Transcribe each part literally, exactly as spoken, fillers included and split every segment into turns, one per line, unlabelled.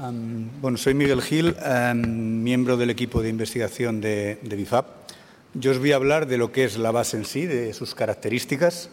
Um, bueno, soy Miguel Gil, um, miembro del equipo de investigación de, de B I F A P. Yo os voy a hablar de lo que es la base en sí, de sus características.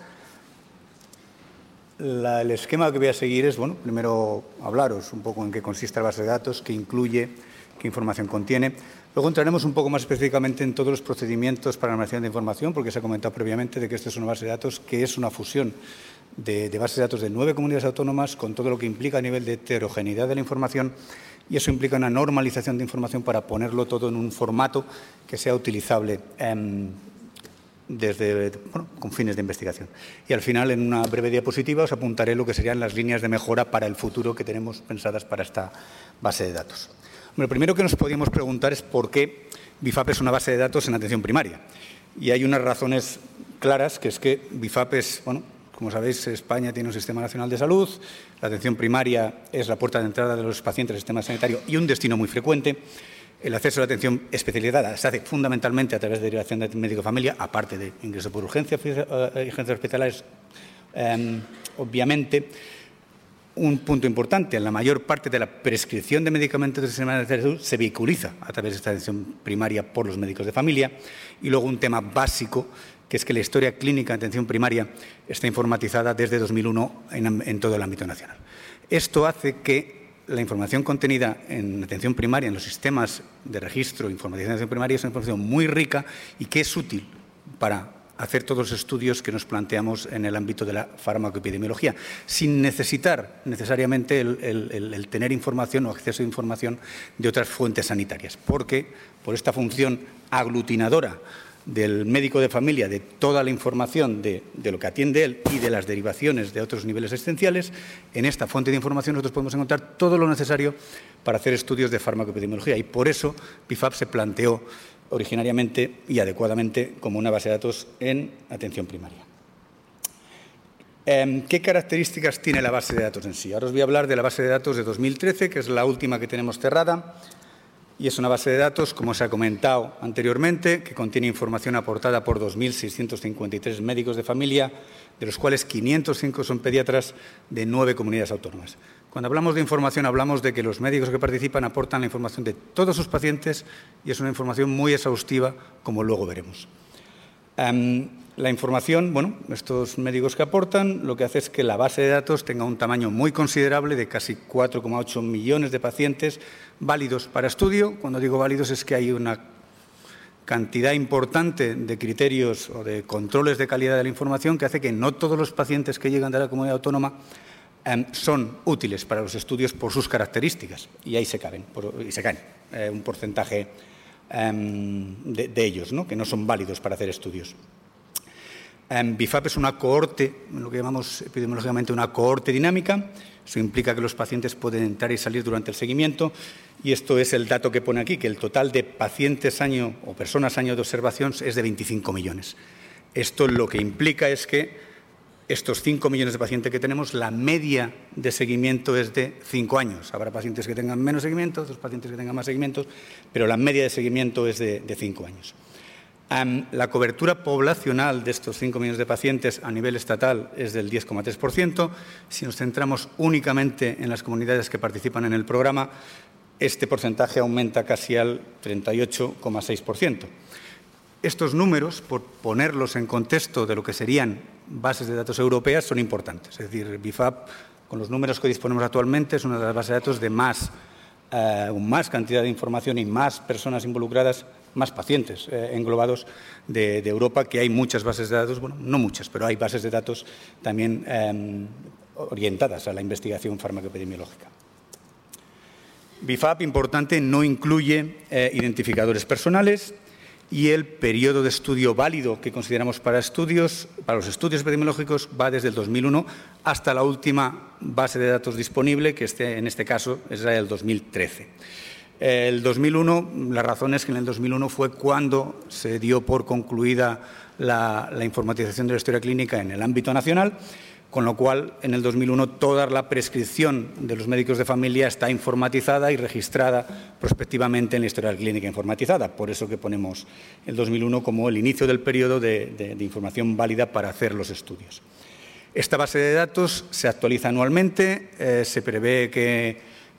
La, el esquema que voy a seguir es, bueno, primero hablaros un poco en qué consiste la base de datos, qué incluye, qué información contiene. Luego entraremos un poco más específicamente en todos los procedimientos para la almacenación de información, porque se ha comentado previamente de que esto es una base de datos que es una fusión de, de bases de datos de nueve comunidades autónomas con todo lo que implica a nivel de heterogeneidad de la información, y eso implica una normalización de información para ponerlo todo en un formato que sea utilizable eh, desde, bueno, con fines de investigación. Y al final, en una breve diapositiva, os apuntaré lo que serían las líneas de mejora para el futuro que tenemos pensadas para esta base de datos. Lo primero que nos podríamos preguntar es por qué B I F A P es una base de datos en atención primaria. Y hay unas razones claras, que es que B I F A P es, bueno, como sabéis, España tiene un sistema nacional de salud, la atención primaria es la puerta de entrada de los pacientes al sistema sanitario y un destino muy frecuente. El acceso a la atención especializada se hace fundamentalmente a través de derivación de médico de familia, aparte de ingreso por urgencia y urgencias hospitalarias, eh, obviamente. Un punto importante, en la mayor parte de la prescripción de medicamentos del sistema de salud se vehiculiza a través de esta atención primaria por los médicos de familia. Y luego un tema básico, que es que la historia clínica de atención primaria está informatizada desde dos mil uno en, en todo el ámbito nacional. Esto hace que la información contenida en atención primaria, en los sistemas de registro e informatización de atención primaria, es una información muy rica y que es útil para hacer todos los estudios que nos planteamos en el ámbito de la farmacoepidemiología, sin necesitar necesariamente el, el, el tener información o acceso a información de otras fuentes sanitarias, porque por esta función aglutinadora del médico de familia, de toda la información de, de lo que atiende él y de las derivaciones de otros niveles existenciales, en esta fuente de información nosotros podemos encontrar todo lo necesario para hacer estudios de farmacoepidemiología, y por eso B I F A P se planteó originariamente y adecuadamente como una base de datos en atención primaria. Eh, ¿Qué características tiene la base de datos en sí? Ahora os voy a hablar de la base de datos de dos mil trece, que es la última que tenemos cerrada, y es una base de datos, como se ha comentado anteriormente, que contiene información aportada por dos mil seiscientos cincuenta y tres médicos de familia, de los cuales quinientos cinco son pediatras de nueve comunidades autónomas. Cuando hablamos de información, hablamos de que los médicos que participan aportan la información de todos sus pacientes y es una información muy exhaustiva, como luego veremos. Um, la información, bueno, estos médicos que aportan, lo que hace es que la base de datos tenga un tamaño muy considerable de casi cuatro coma ocho millones de pacientes válidos para estudio. Cuando digo válidos es que hay una cantidad importante de criterios o de controles de calidad de la información que hace que no todos los pacientes que llegan de la comunidad autónoma eh, son útiles para los estudios por sus características, y ahí se caen, por, y se caen eh, un porcentaje eh, de, de ellos, ¿no?, que no son válidos para hacer estudios. Eh, B I F A P es una cohorte, lo que llamamos epidemiológicamente una cohorte dinámica. Eso implica que los pacientes pueden entrar y salir durante el seguimiento, y esto es el dato que pone aquí, que el total de pacientes año o personas año de observación es de veinticinco millones. Esto lo que implica es que estos cinco millones de pacientes que tenemos, la media de seguimiento es de cinco años. Habrá pacientes que tengan menos seguimiento, otros pacientes que tengan más seguimientos, pero la media de seguimiento es de, de cinco años. Um, la cobertura poblacional de estos cinco millones de pacientes a nivel estatal es del diez coma tres por ciento. Si nos centramos únicamente en las comunidades que participan en el programa, este porcentaje aumenta casi al treinta y ocho coma seis por ciento. Estos números, por ponerlos en contexto de lo que serían bases de datos europeas, son importantes. Es decir, B I F A P, con los números que disponemos actualmente, es una de las bases de datos de más, eh, más cantidad de información y más personas involucradas, más pacientes eh, englobados de, de Europa, que hay muchas bases de datos, bueno, no muchas, pero hay bases de datos también eh, orientadas a la investigación farmacoepidemiológica. B I F A P, importante, no incluye eh, identificadores personales, y el periodo de estudio válido que consideramos para estudios, para los estudios epidemiológicos, va desde el dos mil uno hasta la última base de datos disponible, que este, en este caso es la del dos mil trece. El dos mil uno, la razón es que en el dos mil uno fue cuando se dio por concluida la, la informatización de la historia clínica en el ámbito nacional, con lo cual en el dos mil uno toda la prescripción de los médicos de familia está informatizada y registrada prospectivamente en la historia clínica informatizada. Por eso que ponemos el dos mil uno como el inicio del periodo de, de, de información válida para hacer los estudios. Esta base de datos se actualiza anualmente, eh, se prevé que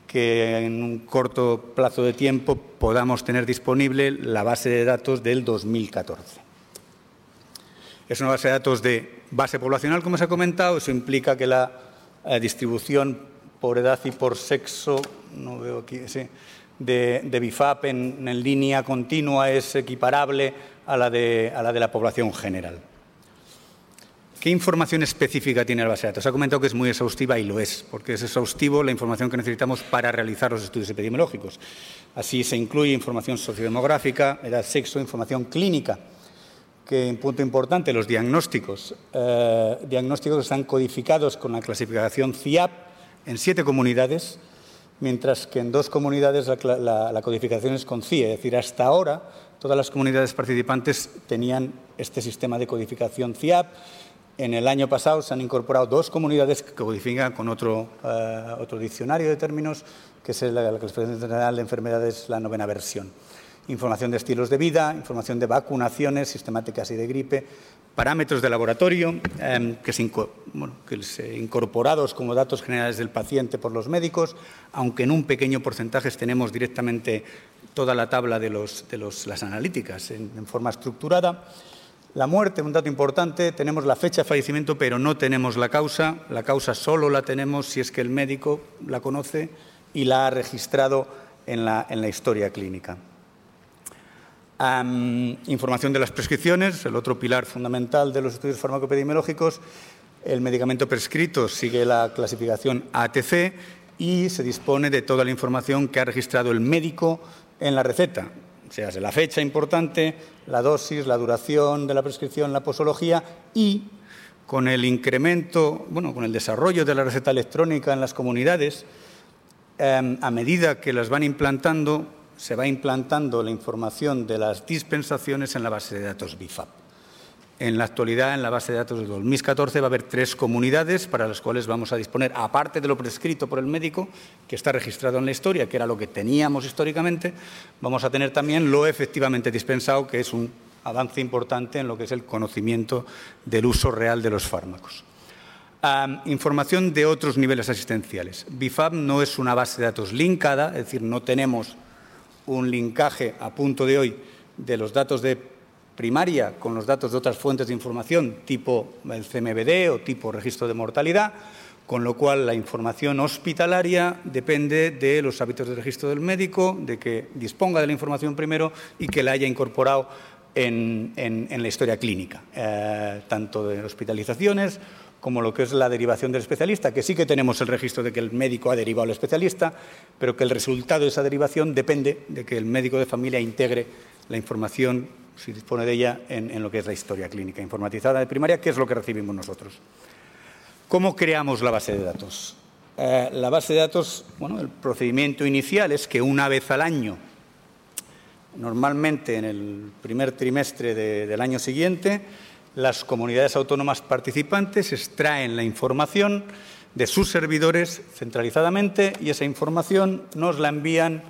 que en un corto plazo de tiempo podamos tener disponible la base de datos del dos mil catorce. Es una base de datos de base poblacional, como se ha comentado. Eso implica que la eh, distribución por edad y por sexo, no veo aquí, sí, de, de B I F A P en, en línea continua es equiparable a la, de, a la de la población general. ¿Qué información específica tiene la base de datos? Se ha comentado que es muy exhaustiva y lo es, porque es exhaustivo la información que necesitamos para realizar los estudios epidemiológicos. Así se incluye información sociodemográfica, edad, sexo, información clínica, que, un punto importante, los diagnósticos. Eh, diagnósticos están codificados con la clasificación C I A P en siete comunidades, mientras que en dos comunidades la, la, la codificación es con C I E. Es decir, hasta ahora todas las comunidades participantes tenían este sistema de codificación C I A P. En el año pasado se han incorporado dos comunidades que codifican con otro, uh, otro diccionario de términos, que es la, la clasificación general de enfermedades, la novena versión. Información de estilos de vida, información de vacunaciones sistemáticas y de gripe, parámetros de laboratorio, eh, que, se, bueno, que se incorporados como datos generales del paciente por los médicos, aunque en un pequeño porcentaje tenemos directamente toda la tabla de, los, de los, las analíticas en, en forma estructurada. La muerte, un dato importante, tenemos la fecha de fallecimiento, pero no tenemos la causa. La causa solo la tenemos si es que el médico la conoce y la ha registrado en la, en la historia clínica. Um, información de las prescripciones, el otro pilar fundamental de los estudios farmacoepidemiológicos. El medicamento prescrito sigue la clasificación A T C y se dispone de toda la información que ha registrado el médico en la receta. O sea, la fecha importante, la dosis, la duración de la prescripción, la posología y con el incremento, bueno, con el desarrollo de la receta electrónica en las comunidades, eh, a medida que las van implantando, se va implantando la información de las dispensaciones en la base de datos B I F A P. En la actualidad, en la base de datos de dos mil catorce, va a haber tres comunidades para las cuales vamos a disponer, aparte de lo prescrito por el médico, que está registrado en la historia, que era lo que teníamos históricamente, vamos a tener también lo efectivamente dispensado, que es un avance importante en lo que es el conocimiento del uso real de los fármacos. Um, información de otros niveles asistenciales. B I F A P no es una base de datos linkada, es decir, no tenemos un linkaje a punto de hoy de los datos de primaria con los datos de otras fuentes de información tipo el C M V D o tipo registro de mortalidad, con lo cual la información hospitalaria depende de los hábitos de registro del médico, de que disponga de la información primero y que la haya incorporado en, en, en la historia clínica, eh, tanto de hospitalizaciones como lo que es la derivación del especialista, que sí que tenemos el registro de que el médico ha derivado al especialista, pero que el resultado de esa derivación depende de que el médico de familia integre la información, si dispone de ella, en, en lo que es la historia clínica informatizada de primaria, que es lo que recibimos nosotros. ¿Cómo creamos la base de datos? Eh, la base de datos, bueno, el procedimiento inicial es que una vez al año, normalmente en el primer trimestre de, del año siguiente, las comunidades autónomas participantes extraen la información de sus servidores centralizadamente y esa información nos la envían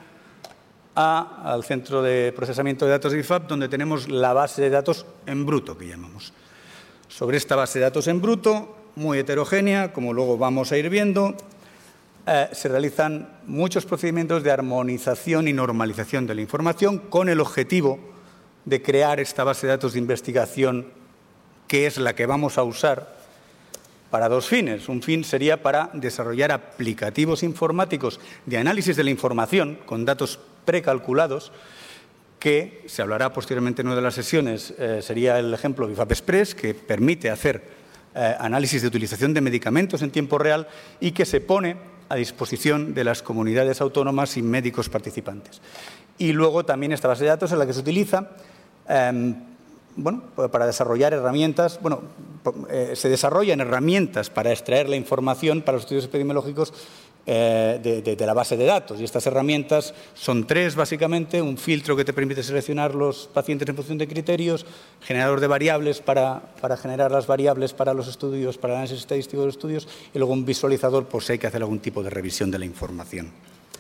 a, al Centro de Procesamiento de Datos de I F A P, donde tenemos la base de datos en bruto, que llamamos. Sobre esta base de datos en bruto, muy heterogénea, como luego vamos a ir viendo, eh, se realizan muchos procedimientos de armonización y normalización de la información con el objetivo de crear esta base de datos de investigación, que es la que vamos a usar para dos fines. Un fin sería para desarrollar aplicativos informáticos de análisis de la información con datos precalculados, que se hablará posteriormente en una de las sesiones, eh, sería el ejemplo B I F A P Express, que permite hacer eh, análisis de utilización de medicamentos en tiempo real y que se pone a disposición de las comunidades autónomas y médicos participantes. Y luego también esta base de datos es la que se utiliza eh, bueno, para desarrollar herramientas, bueno, eh, se desarrollan herramientas para extraer la información para los estudios epidemiológicos eh, de, de, de la base de datos. Y estas herramientas son tres, básicamente: un filtro que te permite seleccionar los pacientes en función de criterios, generador de variables para, para generar las variables para los estudios, para el análisis estadístico de los estudios, y luego un visualizador por si hay que hacer algún tipo de revisión de la información.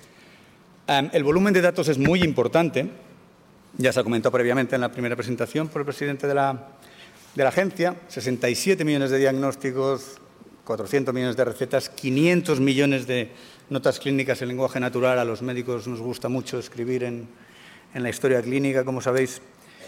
Um, el volumen de datos es muy importante. Ya se ha comentado previamente en la primera presentación por el presidente de la, de la agencia, sesenta y siete millones de diagnósticos cuatrocientos millones de recetas, quinientos millones de notas clínicas en lenguaje natural. A los médicos nos gusta mucho escribir en, en la historia clínica, como sabéis.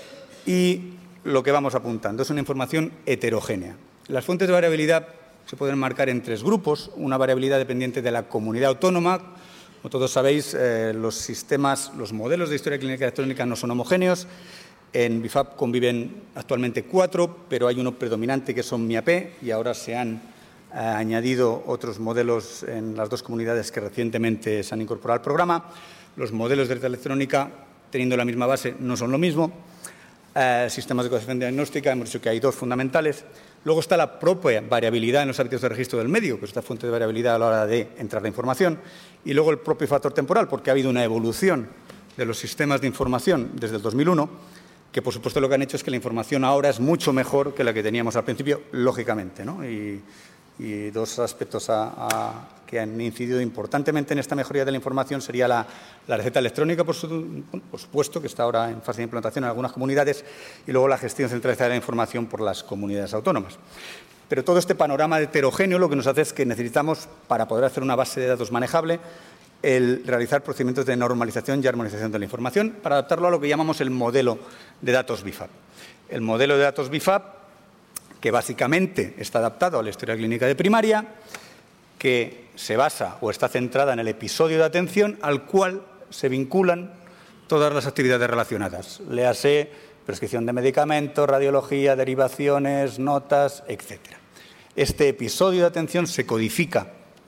Y lo que vamos apuntando es una información heterogénea. Las fuentes de variabilidad se pueden marcar en tres grupos. Una variabilidad dependiente de la comunidad autónoma. Como todos sabéis, eh, los sistemas, los modelos de historia clínica electrónica no son homogéneos. En B I F A P conviven actualmente cuatro, pero hay uno predominante que son MIAP y ahora se han eh, añadido otros modelos en las dos comunidades que recientemente se han incorporado al programa. Los modelos de red electrónica, teniendo la misma base, no son lo mismo. Eh, sistemas de codificación diagnóstica, hemos dicho que hay dos fundamentales. Luego está la propia variabilidad en los hábitos de registro del médico, que es esta fuente de variabilidad a la hora de entrar la información. Y luego el propio factor temporal, porque ha habido una evolución de los sistemas de información desde el dos mil uno, que por supuesto lo que han hecho es que la información ahora es mucho mejor que la que teníamos al principio, lógicamente, ¿no? Y, y dos aspectos a, a, que han incidido importantemente en esta mejoría de la información sería la, la receta electrónica, por, su, por supuesto, que está ahora en fase de implantación en algunas comunidades, y luego la gestión centralizada de la información por las comunidades autónomas. Pero todo este panorama heterogéneo lo que nos hace es que necesitamos, para poder hacer una base de datos manejable, el realizar procedimientos de normalización y armonización de la información para adaptarlo a lo que llamamos el modelo de datos B I F A P. El modelo de datos B I F A P, que básicamente está adaptado a la historia clínica de primaria, que se basa o está centrada en el episodio de atención al cual se vinculan todas las actividades relacionadas. Léase prescripción de medicamentos, radiología, derivaciones, notas, etcétera. Este episodio de atención se codifica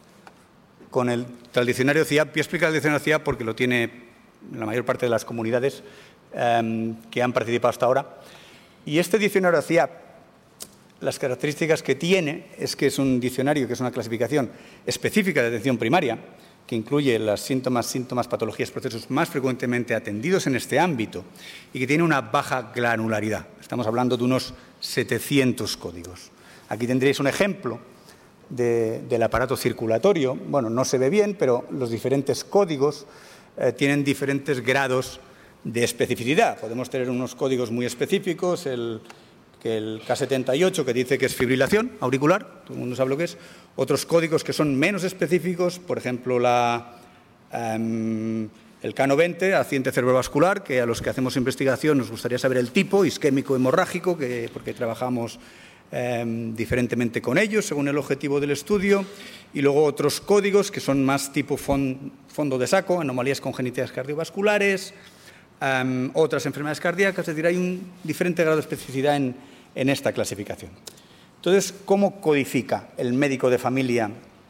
con el diccionario C I A P. Voy a explicar el diccionario C I A P porque lo tiene la mayor parte de las comunidades eh, que han participado hasta ahora. Y este diccionario C I A P, las características que tiene es que es un diccionario, que es una clasificación específica de atención primaria, que incluye los síntomas, síntomas, patologías, procesos más frecuentemente atendidos en este ámbito y que tiene una baja granularidad. Estamos hablando de unos setecientos códigos. Aquí tendréis un ejemplo De, del aparato circulatorio. Bueno, no se ve bien, pero los diferentes códigos eh, tienen diferentes grados de especificidad. Podemos tener unos códigos muy específicos, el, que el K setenta y ocho, que dice que es fibrilación auricular, todo el mundo sabe lo que es. Otros códigos que son menos específicos, por ejemplo, la, um, el K noventa, accidente cerebrovascular, que a los que hacemos investigación nos gustaría saber el tipo, isquémico hemorrágico, que, porque trabajamos Eh, diferentemente con ellos, según el objetivo del estudio, y luego otros códigos que son más tipo fond, fondo de saco, anomalías congénitas cardiovasculares, eh, otras enfermedades cardíacas, es decir, hay un diferente grado de especificidad en, en esta clasificación. Entonces, ¿cómo codifica el médico de familia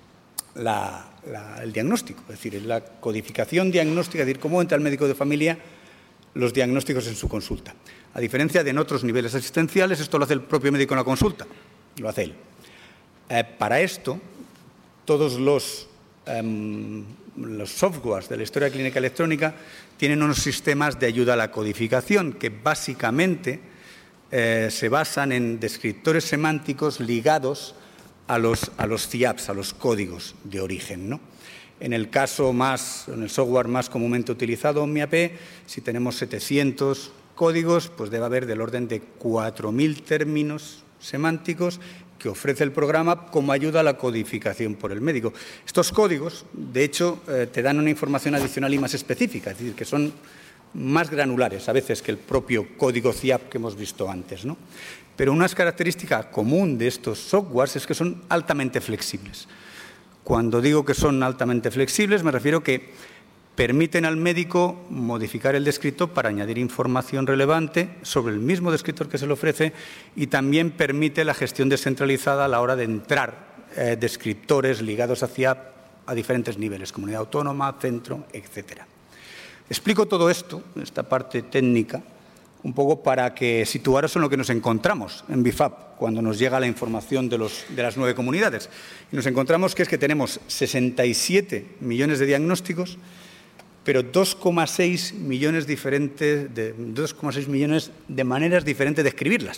la, la, el diagnóstico? Es decir, la codificación diagnóstica, es decir, cómo entra el médico de familia los diagnósticos en su consulta. A diferencia de en otros niveles asistenciales, esto lo hace el propio médico en la consulta, lo hace él. Eh, para esto, todos los, eh, los softwares de la historia clínica electrónica tienen unos sistemas de ayuda a la codificación que básicamente eh, se basan en descriptores semánticos ligados a los, a los C I A Ps, a los códigos de origen, ¿no? En el caso más, en el software más comúnmente utilizado, MIAP, si tenemos setecientos códigos, pues debe haber del orden de cuatro mil términos semánticos que ofrece el programa como ayuda a la codificación por el médico. Estos códigos, de hecho, eh, te dan una información adicional y más específica, es decir, que son más granulares a veces que el propio código C I A P que hemos visto antes, ¿no? Pero una característica común de estos softwares es que son altamente flexibles. Cuando digo que son altamente flexibles, me refiero que permiten al médico modificar el descriptor para añadir información relevante sobre el mismo descriptor que se le ofrece y también permite la gestión descentralizada a la hora de entrar eh, descriptores ligados a C I A P a diferentes niveles, comunidad autónoma, centro, etcétera. Explico todo esto, esta parte técnica, un poco para que situaros en lo que nos encontramos en B I F A P cuando nos llega la información de, los, de las nueve comunidades. Y nos encontramos que es que tenemos sesenta y siete millones de diagnósticos, pero dos coma seis millones, diferentes de, dos coma seis millones de maneras diferentes de escribirlas.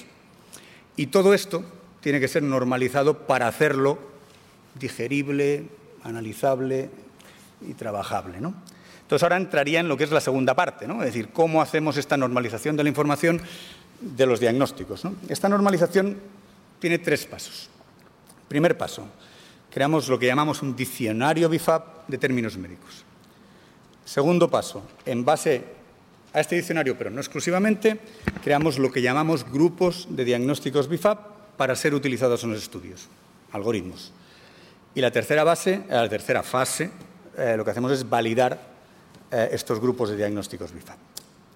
Y todo esto tiene que ser normalizado para hacerlo digerible, analizable y trabajable, ¿no? Entonces, ahora entraría en lo que es la segunda parte, ¿no? Es decir, cómo hacemos esta normalización de la información de los diagnósticos, ¿no? Esta normalización tiene tres pasos. Primer paso, creamos lo que llamamos un diccionario B I F A P de términos médicos. Segundo paso, en base a este diccionario, pero no exclusivamente, creamos lo que llamamos grupos de diagnósticos B I F A P para ser utilizados en los estudios, algoritmos. Y la tercera, base, la tercera fase, eh, lo que hacemos es validar eh, estos grupos de diagnósticos B I F A P.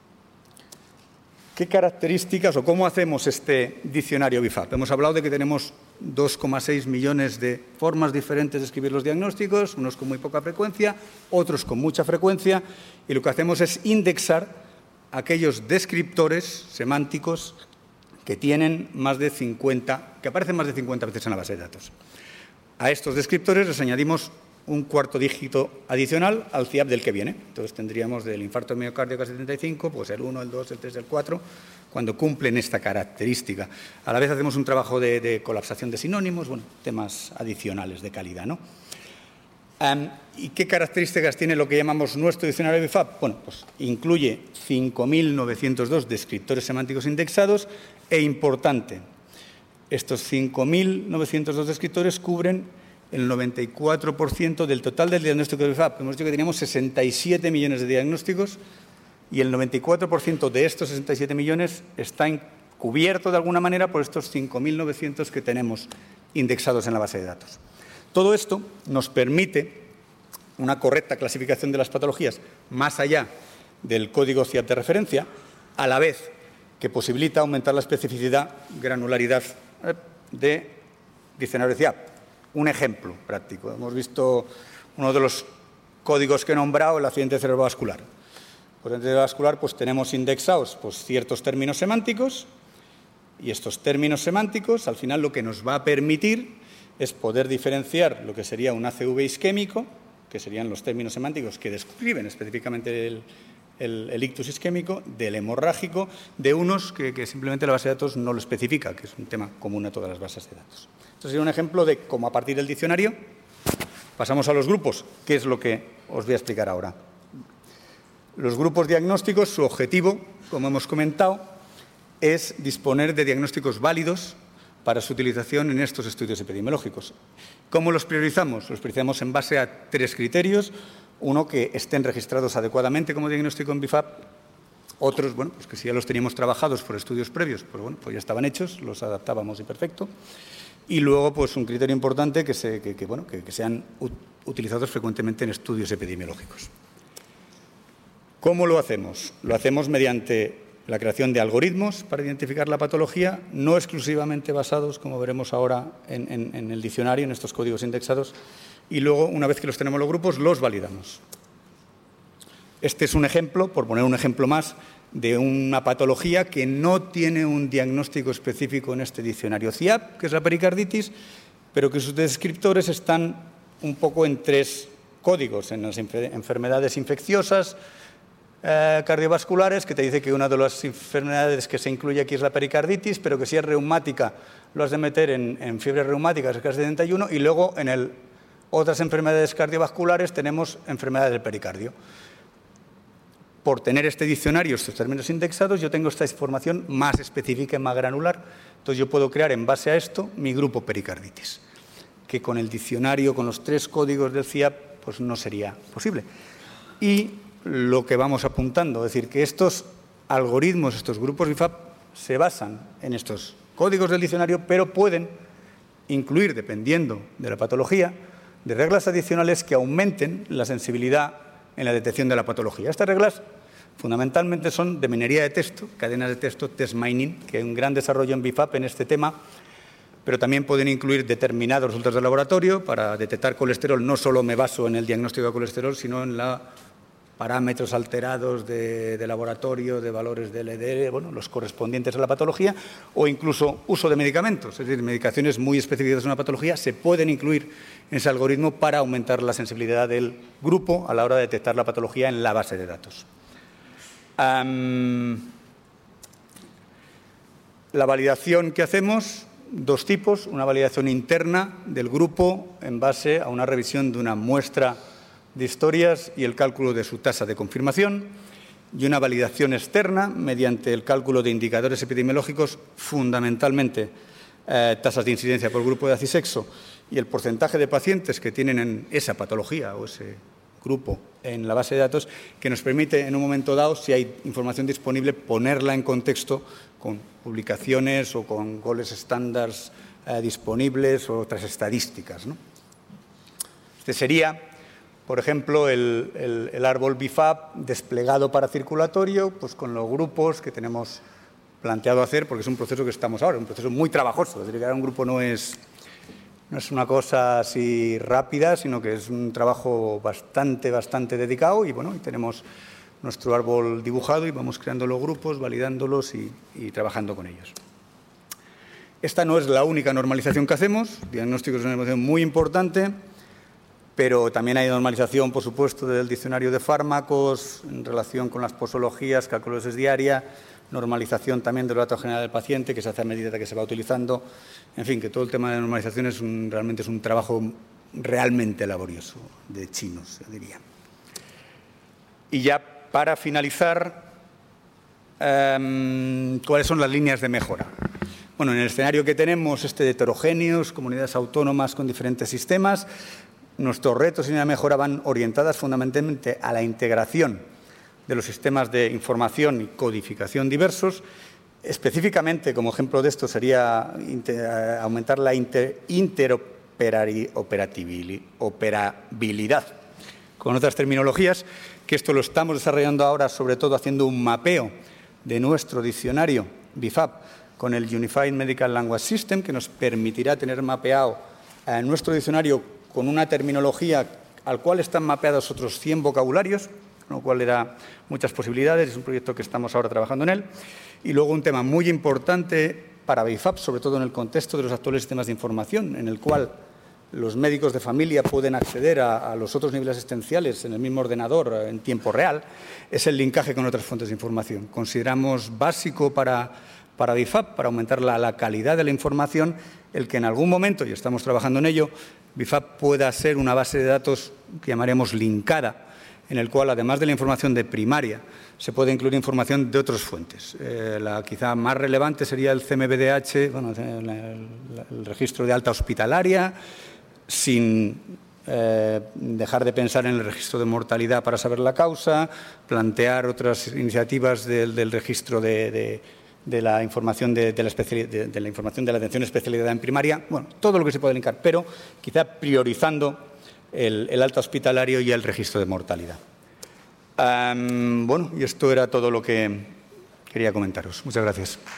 ¿Qué características o cómo hacemos este diccionario B I F A P? Hemos hablado de que tenemos dos coma seis millones de formas diferentes de escribir los diagnósticos, unos con muy poca frecuencia, otros con mucha frecuencia, y lo que hacemos es indexar aquellos descriptores semánticos que tienen más de cincuenta, que aparecen más de cincuenta veces en la base de datos. A estos descriptores les añadimos un cuarto dígito adicional al C I A P del que viene. Entonces tendríamos del infarto miocárdico K setenta y cinco, pues el uno, el dos, el tres, el cuatro, cuando cumplen esta característica. A la vez hacemos un trabajo de, de colapsación de sinónimos, bueno, temas adicionales de calidad, ¿no? Um, ¿Y qué características tiene lo que llamamos nuestro diccionario B I F A P? Bueno, pues incluye cinco mil novecientos dos descriptores semánticos indexados e, importante, estos cinco mil novecientos dos descriptores cubren el noventa y cuatro por ciento del total del diagnóstico de B I F A P. Hemos dicho que teníamos sesenta y siete millones de diagnósticos y el noventa y cuatro por ciento de estos sesenta y siete millones está cubierto de alguna manera por estos cinco mil novecientos que tenemos indexados en la base de datos. Todo esto nos permite una correcta clasificación de las patologías más allá del código C I A P de referencia, a la vez que posibilita aumentar la especificidad, granularidad de diccionario C I A P. Un ejemplo práctico. Hemos visto uno de los códigos que he nombrado, el accidente cerebrovascular. Por el cerebrovascular, pues tenemos indexados pues, ciertos términos semánticos y estos términos semánticos, al final, lo que nos va a permitir es poder diferenciar lo que sería un A C V isquémico, que serían los términos semánticos que describen específicamente el, el, el ictus isquémico, del hemorrágico, de unos que, que simplemente la base de datos no lo especifica, que es un tema común a todas las bases de datos. Esto sería un ejemplo de cómo a partir del diccionario pasamos a los grupos, que es lo que os voy a explicar ahora. Los grupos diagnósticos, su objetivo, como hemos comentado, es disponer de diagnósticos válidos para su utilización en estos estudios epidemiológicos. ¿Cómo los priorizamos? Los priorizamos en base a tres criterios. Uno, que estén registrados adecuadamente como diagnóstico en B I F A P. Otros, bueno, pues que si ya los teníamos trabajados por estudios previos, pues bueno, pues ya estaban hechos, los adaptábamos y perfecto. Y luego, pues un criterio importante, que, se, que, que, bueno, que, que sean utilizados frecuentemente en estudios epidemiológicos. ¿Cómo lo hacemos? Lo hacemos mediante la creación de algoritmos para identificar la patología, no exclusivamente basados, como veremos ahora, en, en, en el diccionario, en estos códigos indexados, y luego, una vez que los tenemos los grupos, los validamos. Este es un ejemplo, por poner un ejemplo más, de una patología que no tiene un diagnóstico específico en este diccionario C I A P, que es la pericarditis, pero que sus descriptores están un poco en tres códigos, en las enfermedades infecciosas, eh, cardiovasculares, que te dice que una de las enfermedades que se incluye aquí es la pericarditis, pero que si es reumática lo has de meter en, en fiebres reumáticas, el K setenta y uno, y luego en el, otras enfermedades cardiovasculares tenemos enfermedades del pericardio. Por tener este diccionario, estos términos indexados, yo tengo esta información más específica y más granular. Entonces, yo puedo crear en base a esto mi grupo pericarditis, que con el diccionario, con los tres códigos del C I A P, pues no sería posible. Y lo que vamos apuntando, es decir, que estos algoritmos, estos grupos B I F A P, se basan en estos códigos del diccionario, pero pueden incluir, dependiendo de la patología, de reglas adicionales que aumenten la sensibilidad en la detección de la patología. Estas reglas fundamentalmente son de minería de texto, cadenas de texto, test mining, que hay un gran desarrollo en B I F A P en este tema, pero también pueden incluir determinados resultados de laboratorio. Para detectar colesterol no solo me baso en el diagnóstico de colesterol, sino en los parámetros alterados de, de laboratorio, de valores de L D L, bueno, los correspondientes a la patología, o incluso uso de medicamentos, es decir, medicaciones muy específicas de una patología se pueden incluir en ese algoritmo para aumentar la sensibilidad del grupo a la hora de detectar la patología en la base de datos. Um, la validación que hacemos, dos tipos, una validación interna del grupo en base a una revisión de una muestra de historias y el cálculo de su tasa de confirmación, y una validación externa mediante el cálculo de indicadores epidemiológicos, fundamentalmente eh, tasas de incidencia por grupo de edad y sexo y el porcentaje de pacientes que tienen en esa patología o ese grupo en la base de datos, que nos permite en un momento dado, si hay información disponible, ponerla en contexto con publicaciones o con goles estándares eh, disponibles o otras estadísticas, ¿no? Este sería, por ejemplo, el, el, el árbol B I F A P desplegado para circulatorio, pues con los grupos que tenemos planteado hacer, porque es un proceso que estamos ahora, un proceso muy trabajoso. Delegar un grupo no es, no es una cosa así rápida, sino que es un trabajo bastante, bastante dedicado y, bueno, y tenemos nuestro árbol dibujado y vamos creando los grupos, validándolos y, y trabajando con ellos. Esta no es la única normalización que hacemos, diagnóstico es una normalización muy importante, pero también hay normalización, por supuesto, del diccionario de fármacos en relación con las posologías, cálculos de diaria, normalización también del dato general del paciente, que se hace a medida que se va utilizando. En fin, que todo el tema de normalización es un, realmente es un trabajo realmente laborioso, de chinos, yo diría. Y ya para finalizar, eh, ¿cuáles son las líneas de mejora? Bueno, en el escenario que tenemos, este de heterogéneos, comunidades autónomas con diferentes sistemas, nuestros retos y líneas de mejora van orientadas fundamentalmente a la integración de los sistemas de información y codificación diversos. Específicamente, como ejemplo de esto, sería aumentar la inter, interoperabilidad con otras terminologías, que esto lo estamos desarrollando ahora, sobre todo haciendo un mapeo de nuestro diccionario B I F A P con el Unified Medical Language System, que nos permitirá tener mapeado eh, nuestro diccionario con una terminología al cual están mapeados otros cien vocabularios, con lo cual le da muchas posibilidades. Es un proyecto que estamos ahora trabajando en él. Y luego un tema muy importante para B I F A P, sobre todo en el contexto de los actuales sistemas de información, en el cual los médicos de familia pueden acceder a, a los otros niveles asistenciales en el mismo ordenador en tiempo real, es el linkaje con otras fuentes de información. Consideramos básico para, para B I F A P, para aumentar la, la calidad de la información, el que en algún momento, y estamos trabajando en ello, B I F A P pueda ser una base de datos que llamaremos linkada, en el cual, además de la información de primaria, se puede incluir información de otras fuentes. Eh, la quizá más relevante sería el C M B D H, bueno, el, el, el registro de alta hospitalaria, sin eh, dejar de pensar en el registro de mortalidad para saber la causa, plantear otras iniciativas del, del registro de, de, de, la información de, de, la de, de la información de la atención especializada en primaria, bueno, todo lo que se puede linkar, pero quizá priorizando el, el alta hospitalario y el registro de mortalidad. Um, bueno, y esto era todo lo que quería comentaros. Muchas gracias.